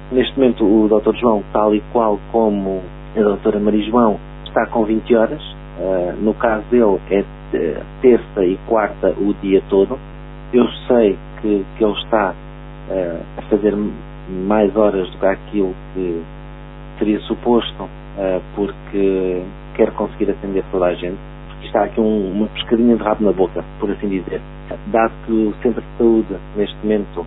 Neste momento o Dr. João, tal e qual como a doutora Maria João, está com 20 horas. No caso dele é terça e quarta o dia todo. Eu sei que ele está a fazer mais horas do que aquilo que seria suposto, porque quer conseguir atender toda a gente. Está aqui uma pescadinha de rabo na boca, por assim dizer. Dado que o Centro de Saúde, neste momento,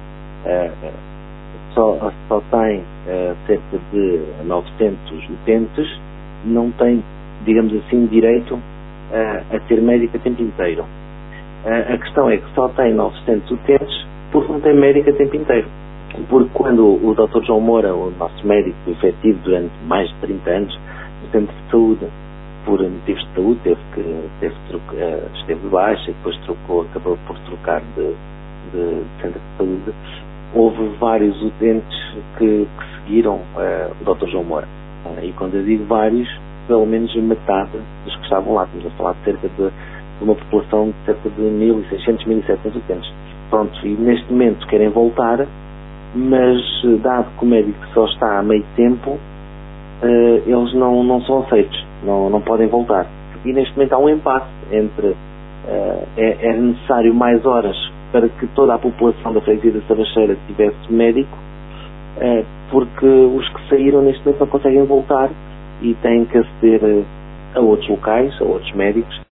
só tem cerca de 900 utentes, não tem, digamos assim, direito a ter médico a tempo inteiro. A questão é que só tem 900 utentes porque não tem médico a tempo inteiro. Porque quando o Dr. João Moura, o nosso médico efetivo durante mais de 30 anos no Centro de Saúde, por motivos de saúde, esteve de baixa e depois acabou por trocar de Centro de Saúde, houve vários utentes que seguiram o Dr. João Moura. E quando eu digo vários, pelo menos metade dos que estavam lá. Estamos a falar de cerca de uma população de cerca de 1.600, 1.700 utentes. Pronto, e neste momento querem voltar, mas dado que o médico só está a meio tempo, eles não são aceitos, não podem voltar. E neste momento há um impasse entre é necessário mais horas para que toda a população da freguesia da Savacheira tivesse médico, porque os que saíram neste momento não conseguem voltar e têm que aceder a outros locais, a outros médicos.